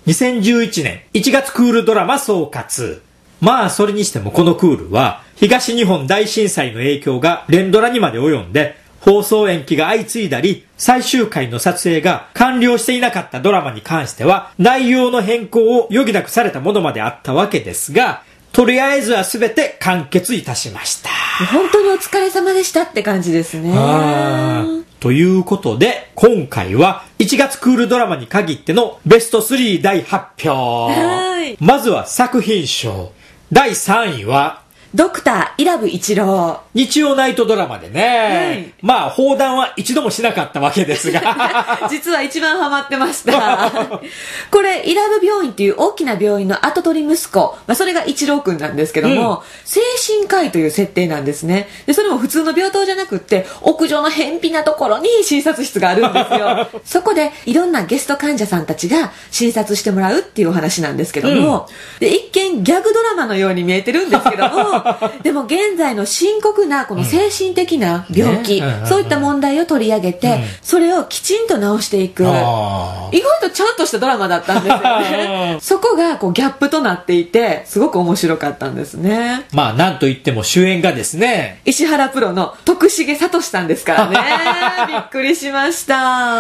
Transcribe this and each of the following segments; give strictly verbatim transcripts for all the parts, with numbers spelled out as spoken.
にせんじゅういちねんいちがつクールドラマ総括。まあそれにしてもこのクールは東日本大震災の影響が連ドラにまで及んで、放送延期が相次いだり、最終回の撮影が完了していなかったドラマに関しては内容の変更を余儀なくされたものまであったわけですが、とりあえずは全て完結いたしました。 本当にお疲れ様でしたって感じですね。 ということで今回はいちがつクールドラマに限ってのベストスリー大発表。はい、まずは作品賞。だいさんいはドクター伊良部一郎。 日曜ナイトドラマでね、はい、まあ放談は一度もしなかったわけですが実は一番ハマってましたこれ伊良部病院っていう大きな病院の跡取り息子、まあ、それが一郎くんなんですけども、うん、精神科医という設定なんですね。でそれも普通の病棟じゃなくって屋上の偏僻なところに診察室があるんですよそこでいろんなゲスト患者さんたちが診察してもらうっていうお話なんですけども、うん、で一見ギャグドラマのように見えてるんですけどもでも現在の深刻なこの精神的な病気、うんね、そういった問題を取り上げて、うん、それをきちんと直していく、意外とちゃんとしたドラマだったんですよねそこがこうギャップとなっていてすごく面白かったんですね。 まあなんといっても主演がですね、 石原プロの徳重聡さんですからねびっくりしました。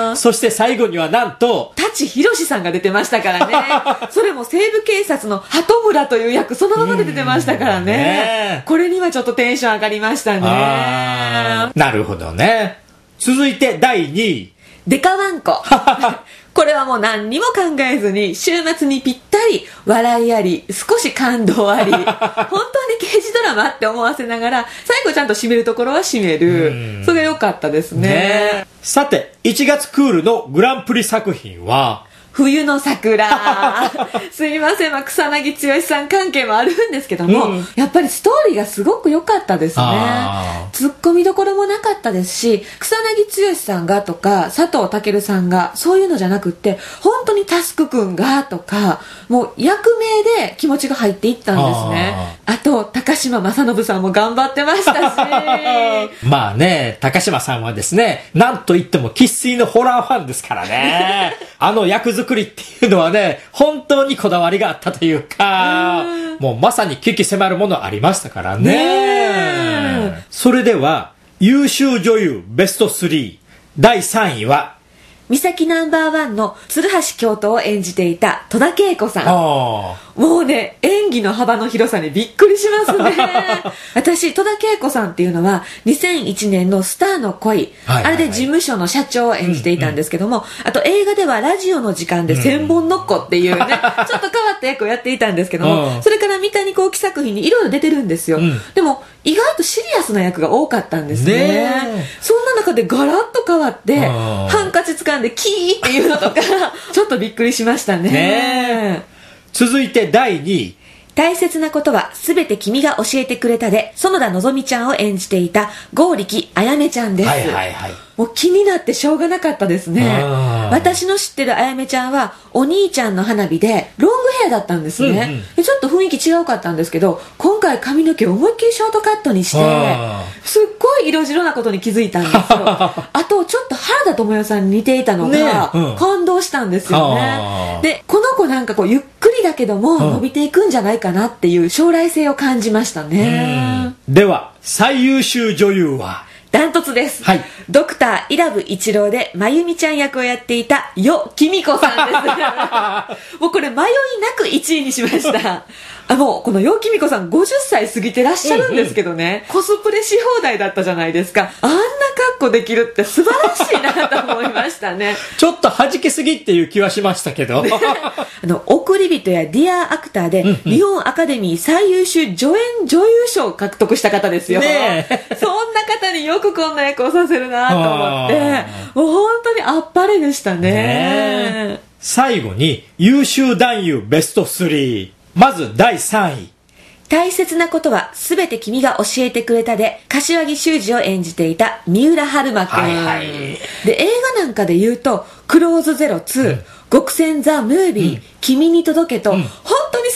そして最後にはなんと舘ひろしさんが出てましたからねそれも西部警察の鳩村という役そのままで出てましたからね、ね、これにはちょっとテンション上がりましたね。 なるほどね。続いてだいにいデカワンコこれはもう何にも考えずに週末にぴったり笑いあり少し感動あり本当に刑事ドラマって思わせながら最後ちゃんと締めるところは締める、それが良かったです ね, ね。 さていちがつクールのグランプリ作品は冬の桜すいません、まあ、草薙剛さん関係もあるんですけども、うん、やっぱりストーリーがすごく良かったですね。ツッコミどころもなかったですし、草薙剛さんがとか佐藤健さんがそういうのじゃなくって本当にタスクくんがとかもう役名で気持ちが入っていったんですね。 あ, あと高島正信さんも頑張ってましたしまあね、高島さんはですね、なんといっても生粋のホラーファンですからねあの役作りっていうのはね、本当にこだわりがあったというか、うもうまさに危機迫るものありましたからね。ね、それでは優秀女優ベストスリーだいさんいは三崎ナンバーワンの鶴橋京都を演じていた戸田恵子さん。もうね、演技の幅の広さにびっくりしますね私戸田恵子さんっていうのはにせんいちねんのスターの恋、はいはいはい、あれで事務所の社長を演じていたんですけども、うんうん、あと映画ではラジオの時間で千本のっこっていうね、うん、ちょっと変わった役をやっていたんですけども、それから三谷幸喜作品にいろいろ出てるんですよ、うん、でも意外とシリアスな役が多かったんです ね, ねそんな中でガラッと変わってハンカチ掴んでキーっていうのとかちょっとびっくりしました ね, ね続いてだいにい大切なことはすべて君が教えてくれたで園田のぞみちゃんを演じていた剛力あやめちゃんです、はいはいはい、もう気になってしょうがなかったですね。私の知ってるあやめちゃんはお兄ちゃんの花火でロングヘアだったんですね、うんうん、でちょっと雰囲気違うかったんですけど、今回髪の毛を思いっきりショートカットにしてすっごい色白なことに気づいたんですよあとちょっと原田知世さんに似ていたのが感動したんですよね、うん、でこの子なんかこうゆっくりだけども伸びていくんじゃないかなっていう将来性を感じましたね。 では最優秀女優はダントツです、はい、ドクター伊良部一郎でまゆみちゃん役をやっていたよきみこさんですもうこれ迷いなくいちいにしましたあもうこのよきみこさんごじゅっさい過ぎてらっしゃるんですけどね、うんうん、コスプレし放題だったじゃないですか。あんな格好できるって素晴らしいなと思いましたねちょっと弾けすぎっていう気はしましたけどあの送り人やディアアクターで日本アカデミー最優秀助演女優賞を獲得した方ですよ、ね、そんな方によくこんな役をさせるなと思ってもう本当にあっぱれでした ね, ね最後に優秀男優ベストスリー、まずだいさんい大切なことはすべて君が教えてくれたで柏木修二を演じていた三浦春馬くん、はいはい、で映画なんかで言うとクローズゼロツー、うん、極戦ザ・ムービー、うん、君に届けと、うん、本当に最近まで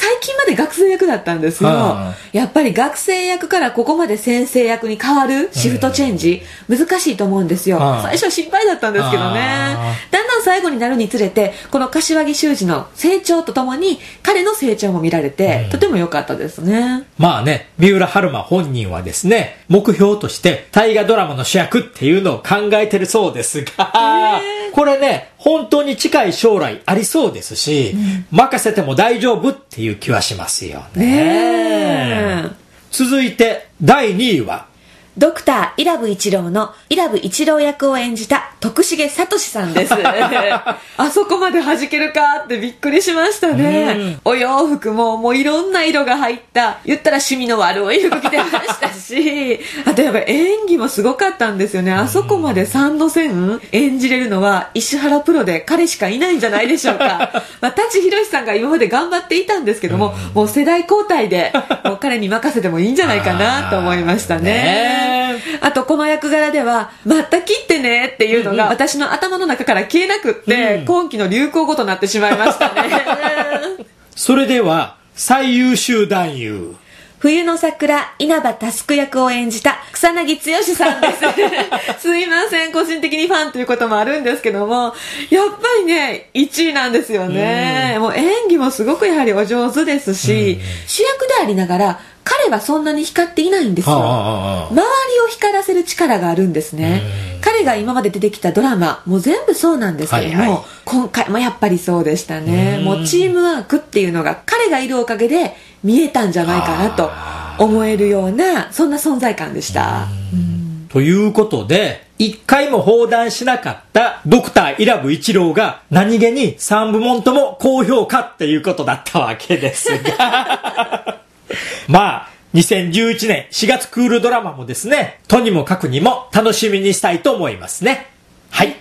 で学生役だったんですよ。やっぱり学生役からここまで先生役に変わるシフトチェンジ、難しいと思うんですよ。最初は心配だったんですけどね。だんだん最後になるにつれて、この柏木修二の成長とともに彼の成長も見られて、とても良かったですね。 まあね、三浦春馬本人はですね、目標として大河ドラマの主役っていうのを考えてるそうですが、これね、本当に近い将来ありそうですし、うん、任せても大丈夫っていう気はしますよね。ね続いてだいにいはドクター伊良部一郎の伊良部一郎役を演じた徳重聡さんですあそこまで弾けるかってびっくりしましたね。お洋服ももういろんな色が入った言ったら趣味の悪い服着てましたしあとやっぱり演技もすごかったんですよね。あそこまでさんの線演じれるのは石原プロで彼しかいないんじゃないでしょうかまあ舘ひろしさんが今まで頑張っていたんですけども、もう世代交代でもう彼に任せてもいいんじゃないかなと思いましたね。あとこの役柄ではまた切ってねっていうのが私の頭の中から消えなくって、うん、今期の流行語となってしまいましたねそれでは最優秀男優冬の桜稲葉佑役を演じた草薙剛さんですすいません、個人的にファンということもあるんですけども、やっぱりねいちいなんですよね。もう演技もすごくやはりお上手ですし、主役でありながら彼はそんなに光っていないんですよ。周りを光らせる力があるんですね。彼が今まで出てきたドラマもう全部そうなんですけども、はいはい、今回もやっぱりそうでしたね。もうチームワークっていうのが彼がいるおかげで見えたんじゃないかなと思えるようなそんな存在感でした。 ということで一回も放談しなかったドクター伊良部一郎が何気にさんぶもんとも高評価っていうことだったわけですがまあにせんじゅういちねんしがつクールドラマもですね、とにもかくにも楽しみにしたいと思いますね。はい。